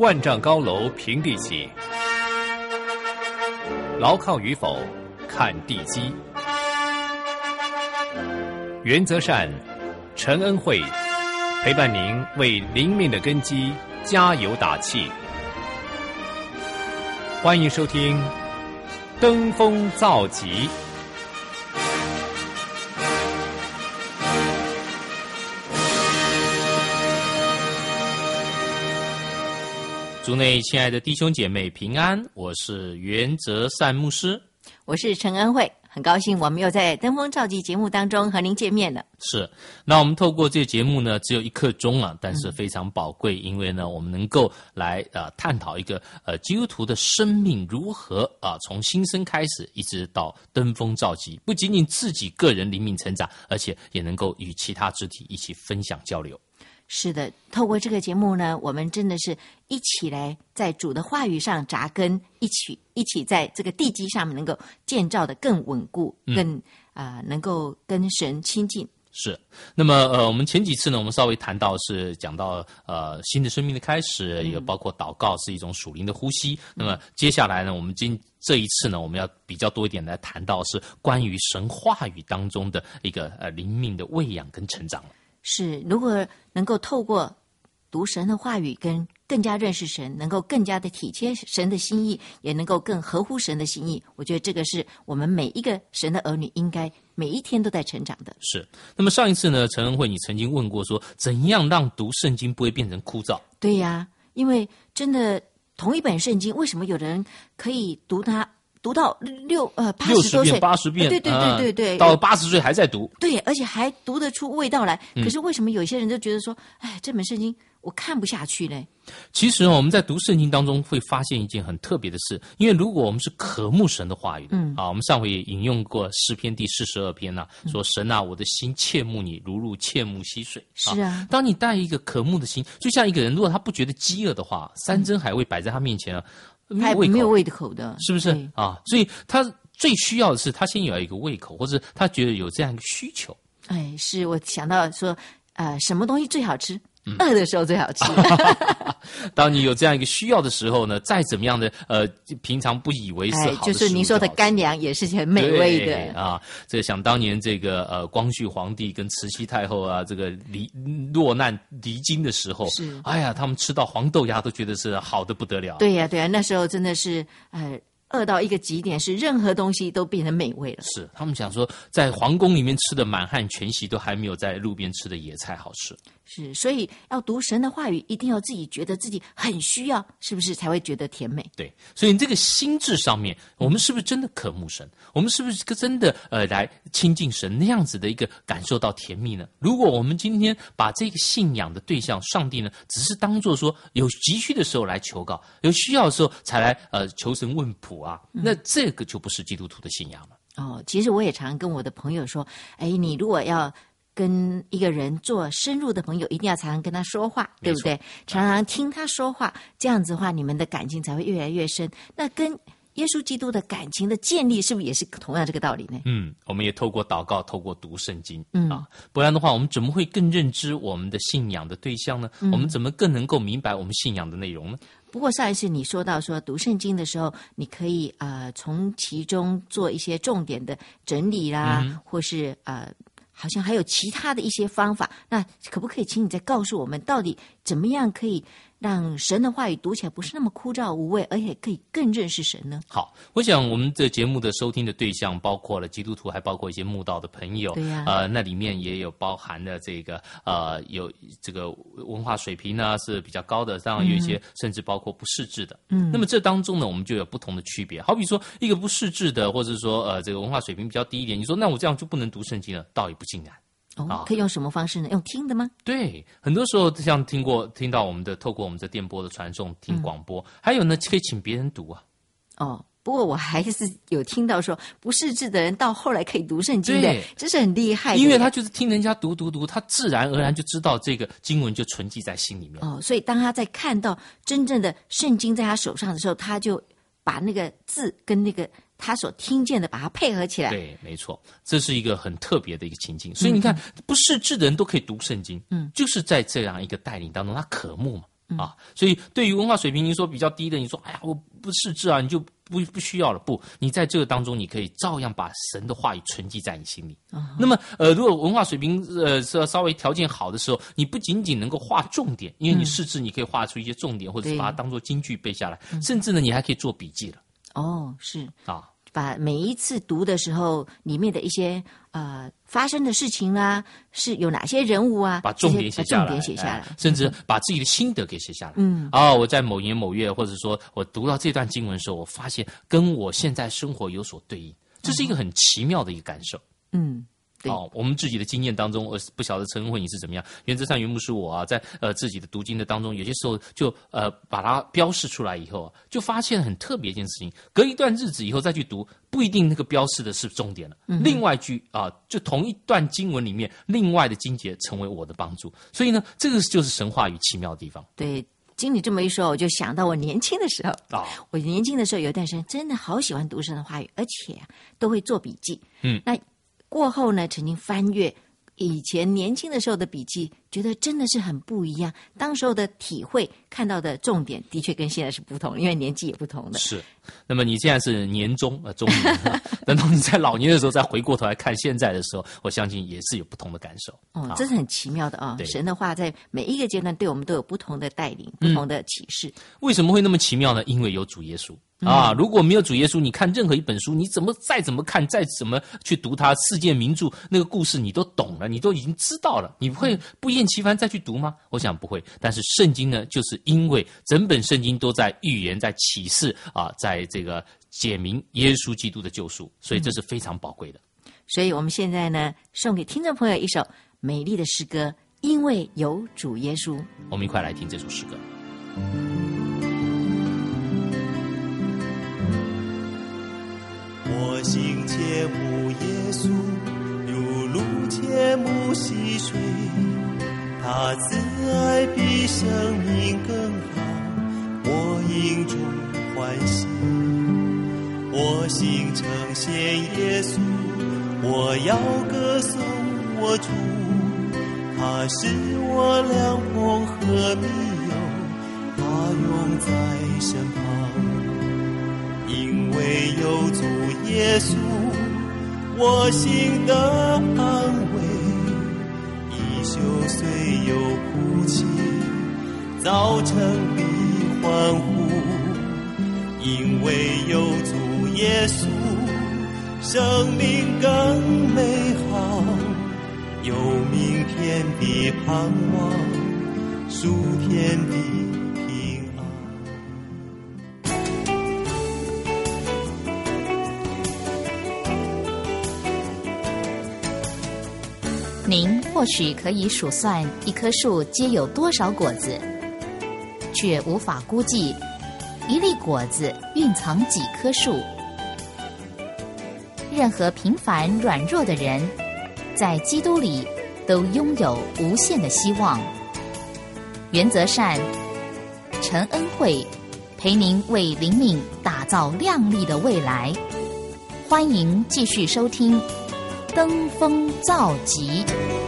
万丈高楼平地起，牢靠与否看地基。原则善，陈恩惠陪伴您为灵命的根基加油打气。欢迎收听《登峰造极》。 主内亲爱的弟兄姐妹平安，我是原则善牧师， 我是陈恩惠，很高兴我们又在登峰造极节目当中和您见面了。 是，那我们透过这个节目呢，只有1刻钟啊，但是非常宝贵，因为呢，我们能够来探讨一个基督徒的生命如何从新生开始，一直到登峰造极，不仅仅自己个人灵命成长，而且也能够与其他肢体一起分享交流。 是的，透过这个节目呢，我们真的是一起来在主的话语上扎根，一起在这个地基上面能够建造的更稳固，更能够跟神亲近。 是，那么我们前几次呢，我们稍微谈到是讲到新的生命的开始，也包括祷告是一种属灵的呼吸。那么接下来呢，我们这一次呢，我们要比较多一点来谈到是关于神话语当中的一个灵命的喂养跟成长。 是，如果能够透过读神的话语跟更加认识神，能够更加的体贴神的心意，也能够更合乎神的心意，我觉得这个是我们每一个神的儿女应该每一天都在成长的。 是，那么上一次呢，陈恩惠你曾经问过说，怎样让读圣经不会变成枯燥？ 对呀，因为真的同一本圣经，为什么有的人可以读到80多岁 80遍， 对， 到80岁还在读， 对，而且还读得出味道来。可是为什么有些人就觉得说，哎，这本圣经我看不下去呢？ 其实我们在读圣经当中会发现一件很特别的事，因为如果我们是渴慕神的话语，我们上回也引用过诗篇第42篇说神啊，我的心切慕你，如入切慕溪水。 是啊， 当你带一个渴慕的心，就像一个人，如果他不觉得饥饿的话，3珍海味摆在他面前没有胃口的， 是不是所以他最需要的是他先有一个胃口，或者他觉得有这样一个需求。 哎，是我想到说，什么东西最好吃？饿的时候最好吃。 当你有这样一个需要的时候呢，再怎么样的平常不以为是好的食物就是您说的干粮也是很美味的这个想当年这个光绪皇帝跟慈禧太后这个落难离京的时候， 是哎呀，他们吃到黄豆芽都觉得是好的不得了。 对呀，那时候真的是饿到一个极点，是任何东西都变成美味了。 是，他们想说，在皇宫里面吃的满汉全席，都还没有在路边吃的野菜好吃。 是，所以要读神的话语，一定要自己觉得自己很需要，是不是才会觉得甜美？ 对，所以这个心智上面，我们是不是真的渴慕神？我们是不是真的来亲近神那样子的一个感受到甜蜜呢？如果我们今天把这个信仰的对象上帝呢，只是当作说有急需的时候来求告，有需要的时候才来求神问卜那这个就不是基督徒的信仰了。 其实我也常跟我的朋友说，你如果要跟一个人做深入的朋友，一定要常常跟他说话，对不对？常常听他说话，这样子的话，你们的感情才会越来越深。那跟耶稣基督的感情的建立，是不是也是同样这个道理呢？ 我们也透过祷告，透过读圣经不然的话，我们怎么会更认知我们的信仰的对象呢？我们怎么更能够明白我们信仰的内容呢？ 不过上一次你说到说读圣经的时候，你可以从其中做一些重点的整理啦，或是好像还有其他的一些方法，那可不可以请你再告诉我们，到底怎么样可以让神的话语读起来不是那么枯燥无味，而且可以更认识神呢？好， 我想我们这节目的收听的对象包括了基督徒，还包括一些慕道的朋友。 对呀， 那里面也有包含了这个有这个文化水平呢是比较高的，当然有一些甚至包括不识字的。那么这当中呢，我们就有不同的区别。好比说一个不识字的，或者说这个文化水平比较低一点，你说那我这样就不能读圣经了，倒也不尽然。 可以用什么方式呢？用听的吗？ 对，很多时候像听到我们的透过我们的电波的传送听广播，还有呢可以请别人读不过我还是有听到说不识字的人到后来可以读圣经的，这是很厉害的。 因为他就是听人家读，他自然而然就知道这个经文就存记在心里面。 所以当他在看到真正的圣经在他手上的时候，他就把那个字跟那个他所听见的把它配合起来。 对，没错，这是一个很特别的一个情境。所以你看，不识字的人都可以读圣经，就是在这样一个带领当中，他渴慕嘛。 啊。所以对于文化水平你说比较低的，你说哎呀我不识字啊，你就不需要了。不，你在这个当中，你可以照样把神的话语存记在你心里。那么如果文化水平是稍微条件好的时候，你不仅仅能够画重点，因为你识字，你可以画出一些重点，或者是把它当做金句背下来，甚至呢，你还可以做笔记了。 哦，是啊。 把每一次读的时候里面的一些发生的事情啊，是有哪些人物啊， 把重点写下来，甚至把自己的心得给写下来。我在某年某月，或者说我读到这段经文的时候，我发现跟我现在生活有所对应，这是一个很奇妙的一个感受。我们自己的经验当中，我不晓得陈恩惠你是怎么样。原则上，原牧师我啊，在自己的读经的当中，有些时候就把它标示出来以后，就发现很特别一件事情。隔一段日子以后再去读，不一定那个标示的是重点了。另外一句就同一段经文里面，另外的经节成为我的帮助。所以呢，这个就是神话语奇妙的地方。 对。经你这么一说，我就想到我年轻的时候。我年轻的时候有一段时间真的好喜欢读神的话语，而且都会做笔记。那过后呢，曾经翻阅以前年轻的时候的笔记，觉得真的是很不一样。当时候的体会看到的重点，的确跟现在是不同，因为年纪也不同的。 是。那么你现在是年中中年，等到你在老年的时候再回过头来看现在的时候，我相信也是有不同的感受。 这是很奇妙的啊！神的话在每一个阶段对我们都有不同的带领，不同的启示。 为什么会那么奇妙呢？因为有主耶稣。如果没有主耶稣，你看任何一本书，你再怎么看，再怎么去读它世界名著那个故事，你都懂了，你都已经知道了，你会不厌其烦再去读吗？我想不会。但是圣经呢，就是因为整本圣经都在预言、在启示在这个解明耶稣基督的救赎，所以这是非常宝贵的。 所以我们现在呢，送给听众朋友一首美丽的诗歌，因为有主耶稣。 我们一块来听这首诗歌。 我心切慕耶稣，如鹿切慕溪水，他慈爱比生命更好，我因中欢喜。我心称谢耶稣，我要歌颂我主，他是我良朋和密友，他永在身旁。因为有主耶稣，我心的安慰，一宿虽有哭泣，早晨必欢呼。因为有主耶稣，生命更美好，有明天的盼望，属天的平安。 您或许可以数算一棵树结有多少果子，却无法估计一粒果子蕴藏几棵树。任何平凡软弱的人，在基督里都拥有无限的希望。原则善，陈恩惠陪您为灵命打造亮丽的未来。欢迎继续收听登峰造极。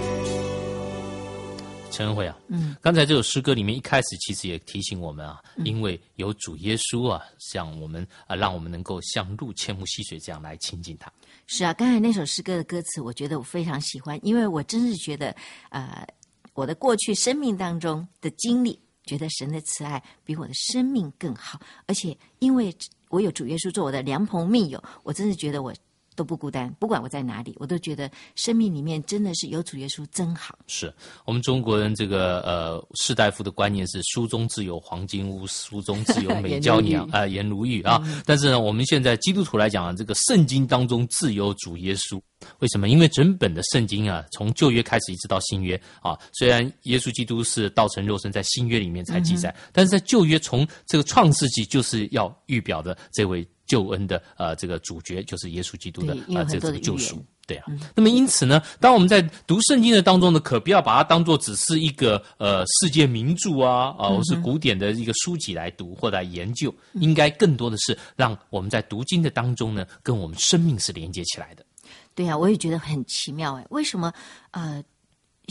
陈恩惠啊，刚才这首诗歌里面一开始其实也提醒我们因为有主耶稣像我们让我们能够像鹿切慕溪水这样来亲近他。 是啊，刚才那首诗歌的歌词，我觉得我非常喜欢，因为我真是觉得我的过去生命当中的经历，觉得神的慈爱比我的生命更好，而且因为我有主耶稣做我的良朋密友，我真是觉得我都不孤单，不管我在哪里，我都觉得生命里面真的是有主耶稣真好。 是我们中国人这个士大夫的观念是书中自有黄金屋，书中自有美娇娘颜如玉但是呢，我们现在基督徒来讲这个圣经当中自有主耶稣。为什么？因为整本的圣经从旧约开始一直到新约虽然耶稣基督是道成肉身在新约里面才记载，但是在旧约从这个创世纪就是要预表的这位救恩的这个主角，就是耶稣基督的这个救赎。对啊，那么因此呢，当我们在读圣经的当中呢，可不要把它当作只是一个世界名著或是古典的一个书籍来读或来研究，应该更多的是让我们在读经的当中呢，跟我们生命是连接起来的。 对啊，我也觉得很奇妙为什么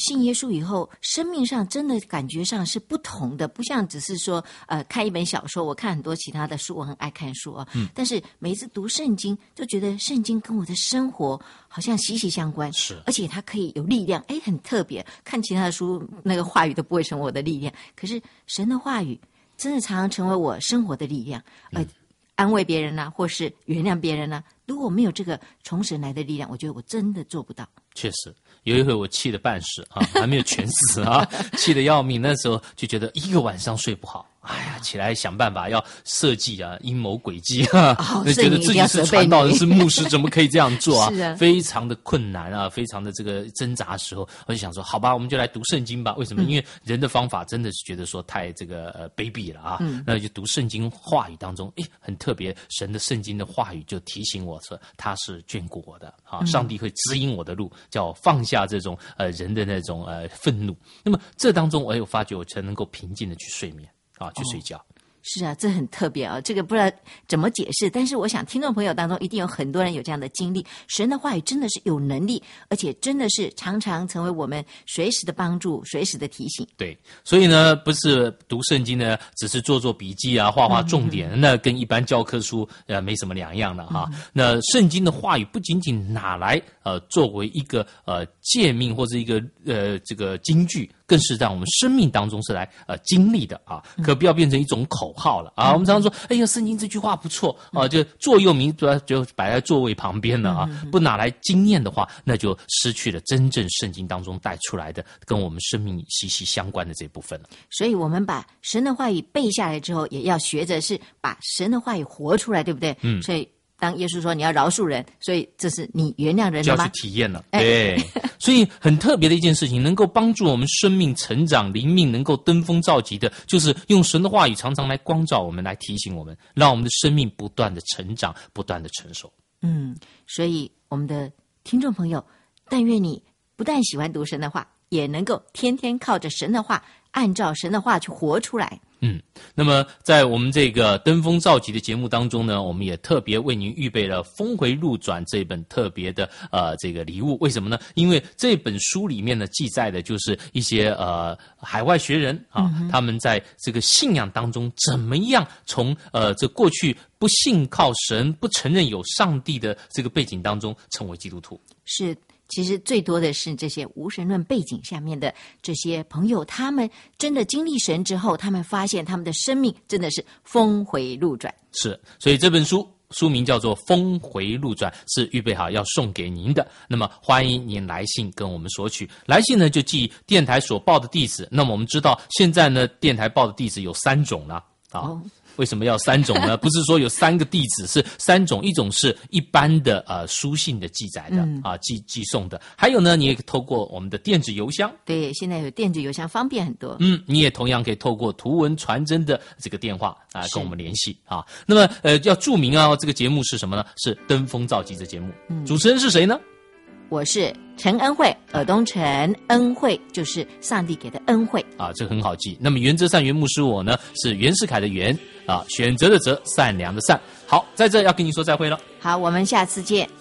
信耶稣以后，生命上真的感觉上是不同的，不像只是说看一本小说。我看很多其他的书，我很爱看书啊，但是每一次读圣经，就觉得圣经跟我的生活好像息息相关， 是，而且它可以有力量，很特别。看其他的书，那个话语都不会成为我的力量，可是神的话语真的常常成为我生活的力量，安慰别人啊，或是原谅别人啊。如果没有这个从神来的力量，我觉得我真的做不到。 确实，有一回我气得半死啊，还没有全死啊，气得要命。那时候就觉得一个晚上睡不好，哎呀，起来想办法要设计啊，阴谋诡计啊，就觉得自己是传道人，是牧师，怎么可以这样做啊？非常的困难啊，非常的这个挣扎的时候，我就想说，好吧，我们就来读圣经吧。为什么？因为人的方法真的是觉得说太这个卑鄙了啊。那就读圣经话语当中，很特别，神的圣经的话语就提醒我说，他是眷顾我的啊，上帝会指引我的路，叫我放下这种人的那种愤怒。那么这当中，我有发觉，我才能够平静的去睡眠啊，去睡觉。 是啊，这很特别啊，这个不知道怎么解释，但是我想听众朋友当中一定有很多人有这样的经历。神的话语真的是有能力，而且真的是常常成为我们随时的帮助，随时的提醒。 对，所以呢，不是读圣经呢，只是做做笔记啊，画画重点，那跟一般教科书没什么两样了哈。那圣经的话语不仅仅拿来作为一个诫命或者一个这个金句，更是让我们生命当中是来经历的啊，可不要变成一种口号了啊。我们常常说，哎呀，圣经这句话不错啊，就座右铭就摆在座位旁边了啊，不拿来经验的话，那就失去了真正圣经当中带出来的跟我们生命息息相关的这部分了。 所以我们把神的话语背下来之后，也要学着是把神的话语活出来，对不对？所以当耶稣说你要饶恕人，所以这是你原谅人了吗？ 就要去体验了，对。所以很特别的一件事情，能够帮助我们生命成长、灵命能够登峰造极的，就是用神的话语常常来光照我们，来提醒我们，让我们的生命不断的成长，不断的成熟。 所以我们的听众朋友，但愿你不但喜欢读神的话，也能够天天靠着神的话，按照神的话去活出来。 那么在我们这个登峰造极的节目当中呢，我们也特别为您预备了《峰回路转》这本特别的这个礼物。为什么呢？因为这本书里面呢记载的就是一些海外学人啊，他们在这个信仰当中怎么样从这过去不信靠神、不承认有上帝的这个背景当中成为基督徒。 是。其实最多的是这些无神论背景下面的这些朋友，他们真的经历神之后，他们发现他们的生命真的是峰回路转。 是，所以这本书名叫做《峰回路转》，是预备好要送给您的。那么欢迎您来信跟我们索取，来信呢就寄电台所报的地址。那么我们知道现在呢电台报的地址有3种了啊。为什么要3种呢？不是说有3个地址，是3种，一种是一般的书信的记载的寄送的，还有呢，你也可以透过我们的电子邮箱。 对，现在有电子邮箱方便很多。 你也同样可以透过图文传真的这个电话跟我们联系啊。那么要注明啊，这个节目是什么呢？是登峰造极的节目。主持人是谁呢？ 我是陈恩惠，尔东陈恩惠就是上帝给的恩惠啊，这个很好记。那么原则上原牧师我呢是袁世凯的袁啊，选择的择，善良的善。好，在这要跟你说再会了。 好，我们下次见。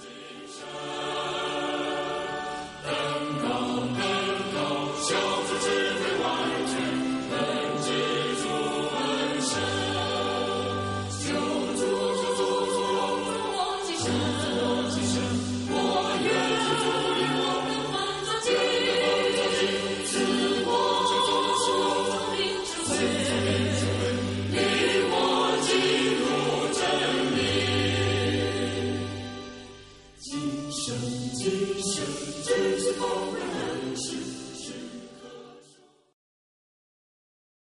今生，这是风的恩师。